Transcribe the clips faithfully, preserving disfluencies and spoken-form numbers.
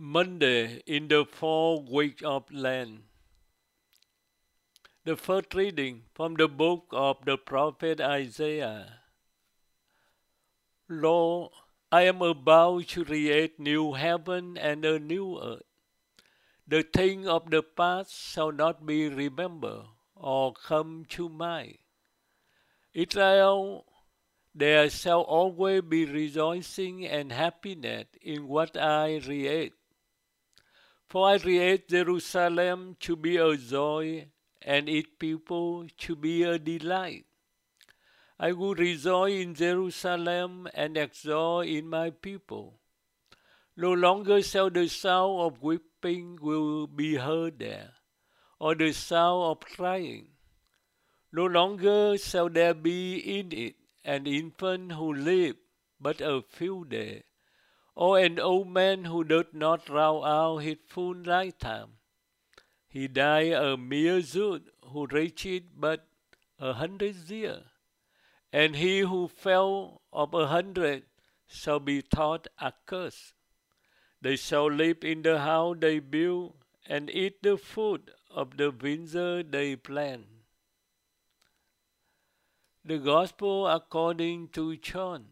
Monday in the fourth week of Lent. The first reading from the book of the prophet Isaiah. Lord, I am about to create new heaven and a new earth. The things of the past shall not be remembered or come to mind. Israel, there shall always be rejoicing and happiness in what I create. For I create Jerusalem to be a joy, and its people to be a delight. I will rejoice in Jerusalem and exult in my people. No longer shall the sound of weeping will be heard there, or the sound of crying. No longer shall there be in it an infant who lives but a few days, or an old man who does not round out his full lifetime. He died a mere youth who reached but a hundred years, and he who fell of a hundred shall be thought accursed. They shall live in the house they build, and eat the fruit of the vineyard they plant. The Gospel according to John.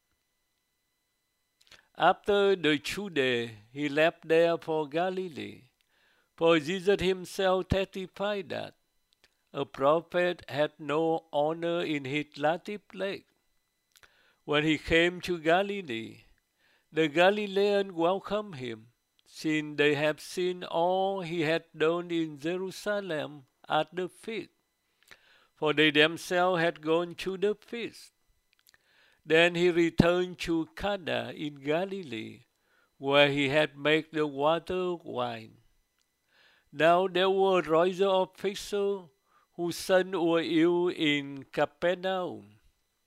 After the two days, he left there for Galilee. For Jesus himself testified that a prophet had no honor in his native place. When he came to Galilee, the Galileans welcomed him, since they had seen all he had done in Jerusalem at the feast, for they themselves had gone to the feast. Then he returned to Cana in Galilee, where he had made the water wine. Now there were royal officials whose sons were ill in Capernaum.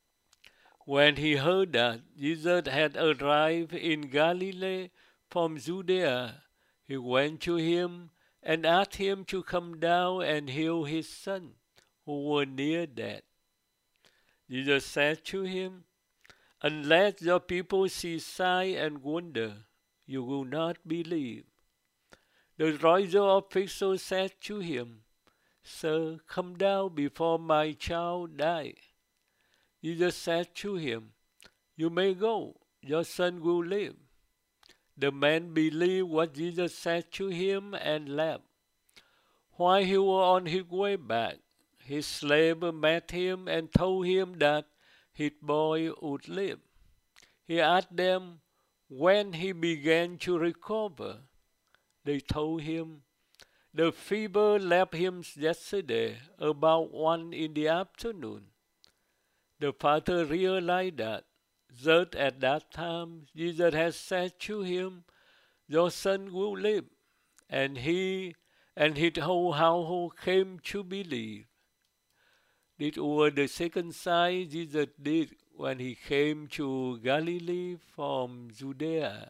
When he heard that Jesus had arrived in Galilee from Judea, he went to him and asked him to come down and heal his son, who were near death. Jesus said to him, "Unless your people see sign and wonder, you will not believe." The royal official said to him, "Sir, come down before my child die." Jesus said to him, "You may go, your son will live." The man believed what Jesus said to him and left. While he was on his way back, his slave met him and told him that his boy would live. He asked them when he began to recover. They told him, "The fever left him yesterday about one in the afternoon." The father realized that just at that time Jesus had said to him, "Your son will live." And he and his whole household came to believe. This was the second sign Jesus did when he came to Galilee from Judea.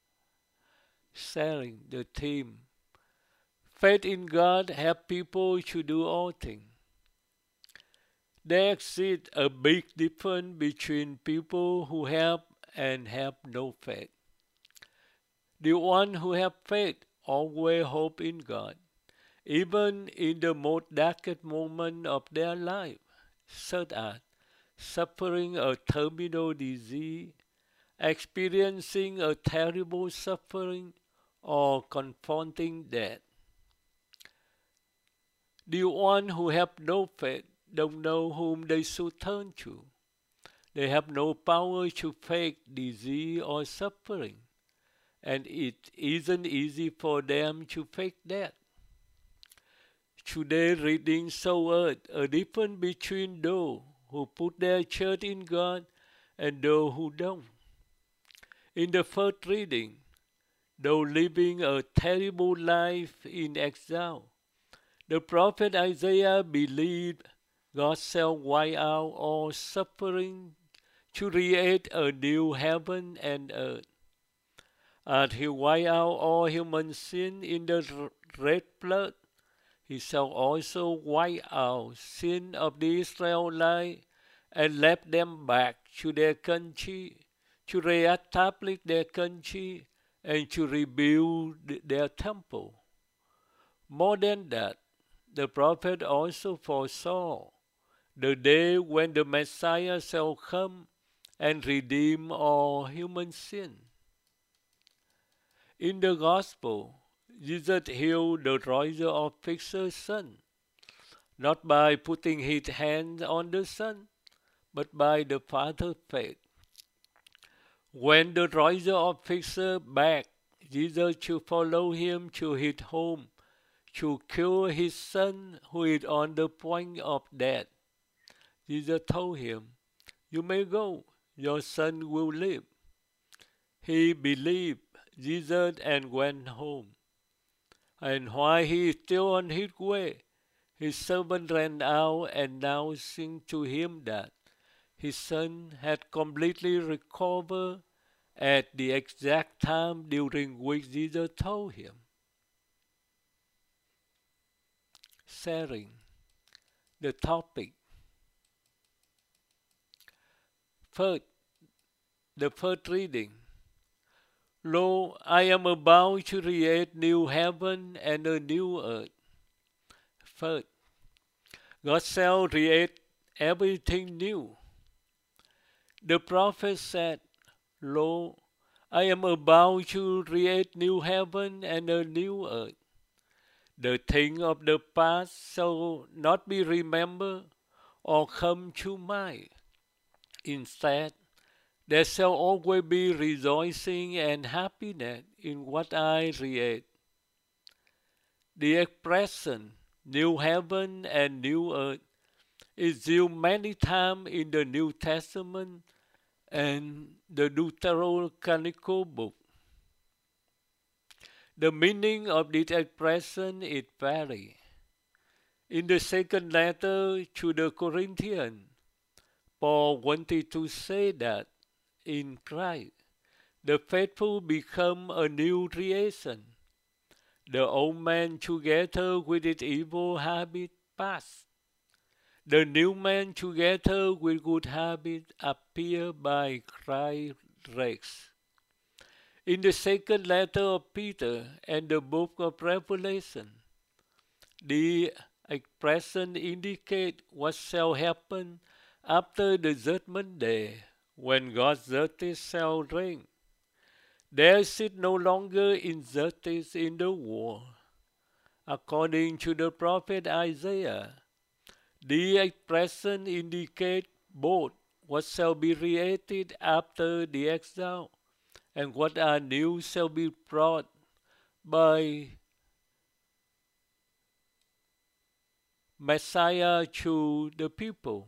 Sharing the theme. Faith in God helps people to do all things. There exists a big difference between people who have and have no faith. The ones who have faith always hope in God, even in the most darkest moment of their life, such as suffering a terminal disease, experiencing a terrible suffering, or confronting death. The ones who have no faith don't know whom they should turn to. They have no power to face disease or suffering, and it isn't easy for them to face death. Today's reading shows us a difference between those who put their trust in God and those who don't. In the first reading, though living a terrible life in exile, the prophet Isaiah believed God shall wipe out all suffering to create a new heaven and earth. As he wiped out all human sin in the red flood, he shall also wipe out sin of the Israelites and let them back to their country, to reestablish their country and to rebuild their temple. More than that, the prophet also foresaw the day when the Messiah shall come and redeem all human sin. In the Gospel, Jesus healed the Roiser of Fixer's son, not by putting his hands on the son, but by the Father's faith. When the Roiser of Fixer begged Jesus to follow him to his home to cure his son who is on the point of death, Jesus told him, "You may go, your son will live." He believed Jesus and went home. And while he is still on his way, his servant ran out and announcing to him that his son had completely recovered at the exact time during which Jesus told him. Sharing the topic. First, the first reading. Lo, I am about to create new heaven and a new earth. First, God shall create everything new. The prophet said, Lo, I am about to create new heaven and a new earth. The things of the past shall not be remembered or come to mind. Instead, there shall always be rejoicing and happiness in what I create. The expression new heaven and new earth is used many times in the New Testament and the Deuterocanonical book. The meaning of this expression is varied. In the second letter to the Corinthians, Paul wanted to say that in Christ, the faithful become a new creation. The old man together with its evil habit pass. The new man together with good habits appear by Christ's grace. In the second letter of Peter and the book of Revelation, the expression indicates what shall happen after the judgment day, when God's justice shall reign. There is no longer injustice in the world. According to the prophet Isaiah, the expression indicates both what shall be created after the exile and what are new shall be brought by Messiah to the people.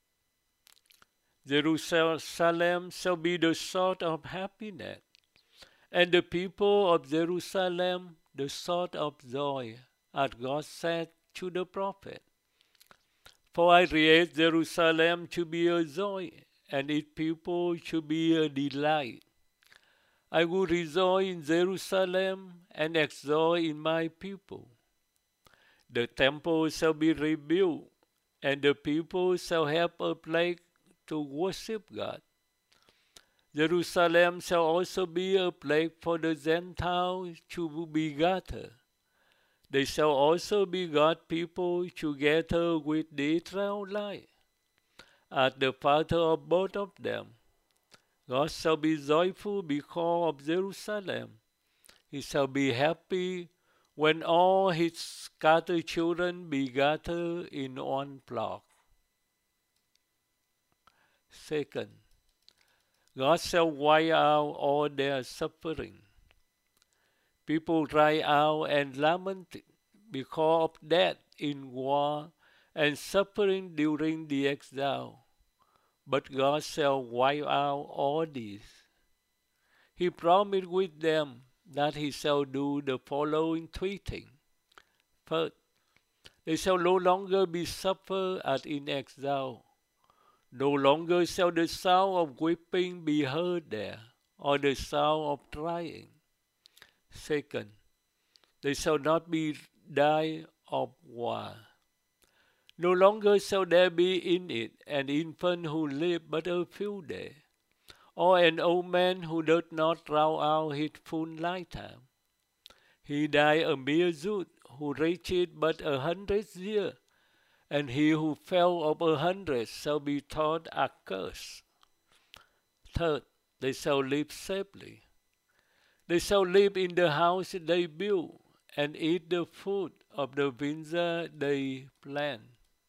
Jerusalem shall be the source of happiness, and the people of Jerusalem the source of joy, as God said to the prophet. For I create Jerusalem to be a joy, and its people to be a delight. I will rejoice in Jerusalem and exult in my people. The temple shall be rebuilt, and the people shall have a place to worship God. Jerusalem shall also be a place for the Gentiles to be gathered. They shall also be God's people together with the Israelites. As the Father of both of them, God shall be joyful because of Jerusalem. He shall be happy when all his scattered children be gathered in one flock. Second, God shall wipe out all their suffering. People cry out and lament because of death in war and suffering during the exile. But God shall wipe out all these. He promised with them that he shall do the following three things. First, they shall no longer be suffered as in exile. No longer shall the sound of weeping be heard there, or the sound of crying. Second, they shall not be die of war. No longer shall there be in it an infant who live but a few days, or an old man who does not draw out his full lifetime. He died a mere youth, who reached but a hundred years, and he who fell of a hundred shall be thought accursed. Third, they shall live safely. They shall live in the house they build, and eat the fruit of the vineyard they plant.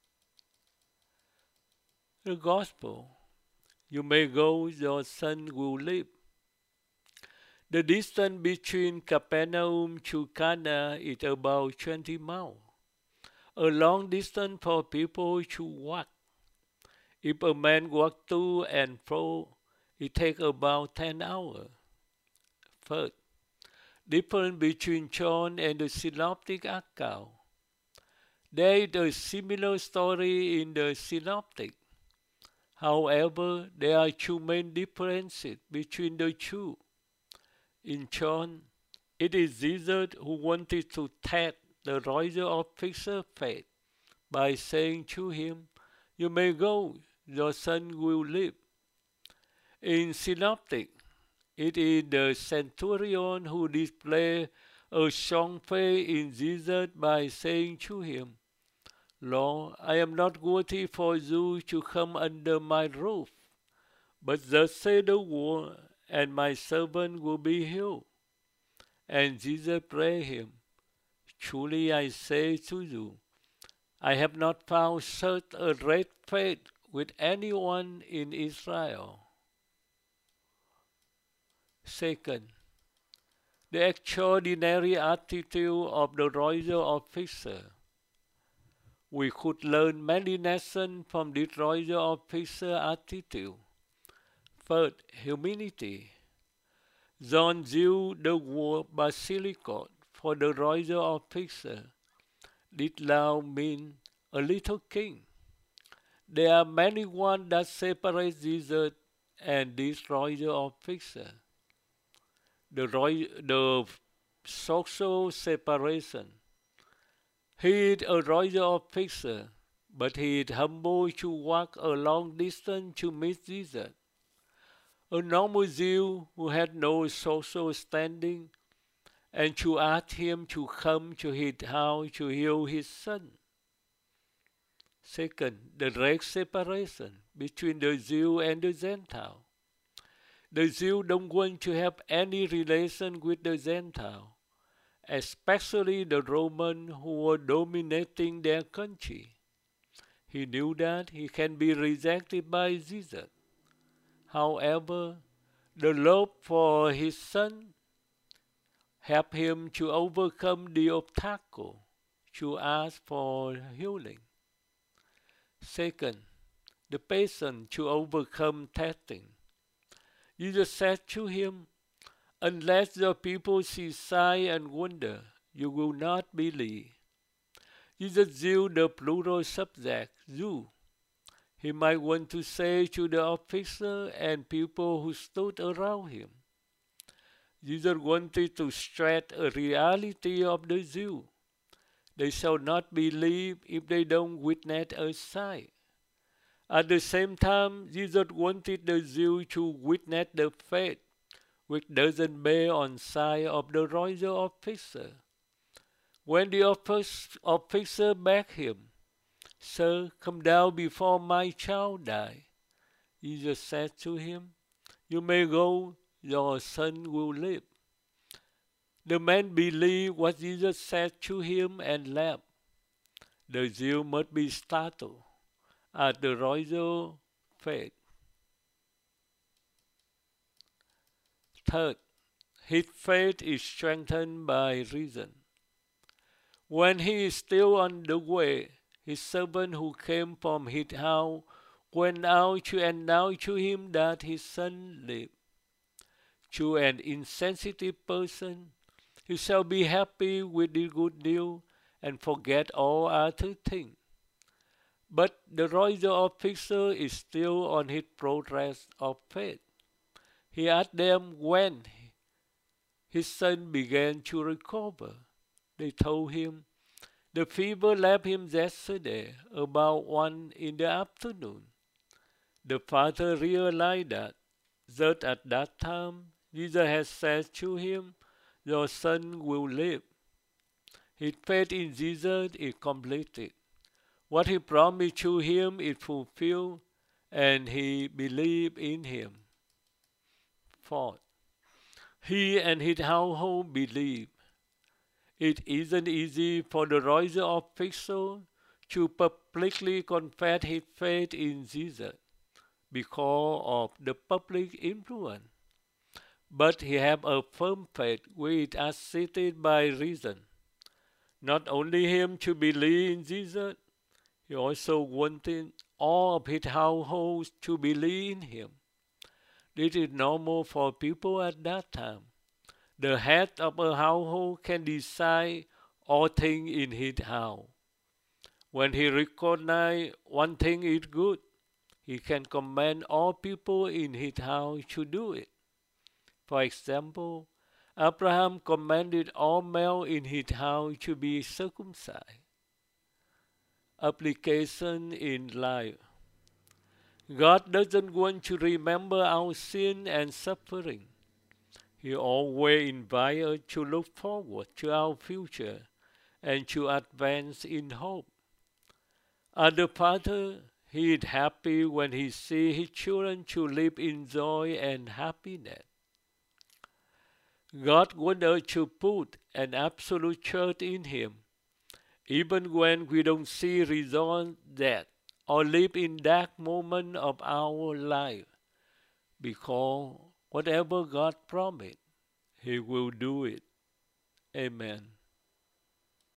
The Gospel. You may go, your son will live. The distance between Capernaum to Cana is about twenty miles, a long distance for people to walk. If a man walks to and fro, it takes about ten hours. First, difference between John and the synoptic account. There is a similar story in the synoptic. However, there are two main differences between the two. In John, it is Jesus who wanted to test the royal officer's faith by saying to him, "You may go, your son will live." In Synoptic, it is the centurion who displays a strong faith in Jesus by saying to him, "Lord, I am not worthy for you to come under my roof, but thus say the word, and my servant will be healed." And Jesus prayed him, "Truly I say to you, I have not found such a great faith with anyone in Israel." Second, the extraordinary attitude of the royal officer. We could learn many lessons from this royal officer attitude. First, humility. John used the word basilikos for the royal officer. This now means a little king. There are many ones that separate Jesus and this royal officer. The, royal, the social separation. He is a royal officer, but he is humble to walk a long distance to meet Jesus. A normal Jew who had no social standing, and to ask him to come to his house to heal his son. Second, the great separation between the Jew and the Gentile. The Jews don't want to have any relation with the Gentile, especially the Romans who were dominating their country. He knew that he can be rejected by Jesus. However, the love for his son helped him to overcome the obstacle to ask for healing. Second, the patience to overcome testing. Jesus said to him, "Unless your people see sign and wonder, you will not believe." Jesus used the plural subject, you. He might want to say to the officer and people who stood around him. Jesus wanted to stress a reality of the Jew. They shall not believe if they don't witness a sign. At the same time, Jesus wanted the Jew to witness the faith which doesn't bear on sign of the royal officer. When the officer begged him, "Sir, come down before my child die," Jesus said to him, "You may go, your son will live." The man believed what Jesus said to him and left. The Jew must be startled at the royal faith. Third, his faith is strengthened by reason. When he is still on the way, his servant who came from his house went out to announce to him that his son lived. To an insensitive person, he shall be happy with the good news and forget all other things. But the royal officer is still on his progress of faith. He asked them when his son began to recover. They told him, "The fever left him yesterday, about one in the afternoon." The father realized that that at that time Jesus had said to him, "Your son will live." His faith in Jesus is completed. What he promised to him is fulfilled, and he believed in him. Fourth, he and his household believe. It isn't easy for the royal official to publicly confess his faith in Jesus because of the public influence. But he had a firm faith which is assisted by reason. Not only him to believe in Jesus, he also wanted all of his household to believe in him. This is normal for people at that time. The head of a household can decide all things in his house. When he recognizes one thing is good, he can command all people in his house to do it. For example, Abraham commanded all male in his house to be circumcised. Application in life. God doesn't want to remember our sin and suffering. He always invites us to look forward to our future and to advance in hope. As a father, he is happy when he sees his children to live in joy and happiness. God wants us to put an absolute trust in him, even when we don't see results yet or live in dark moments of our life, because whatever God promised, he will do it. Amen.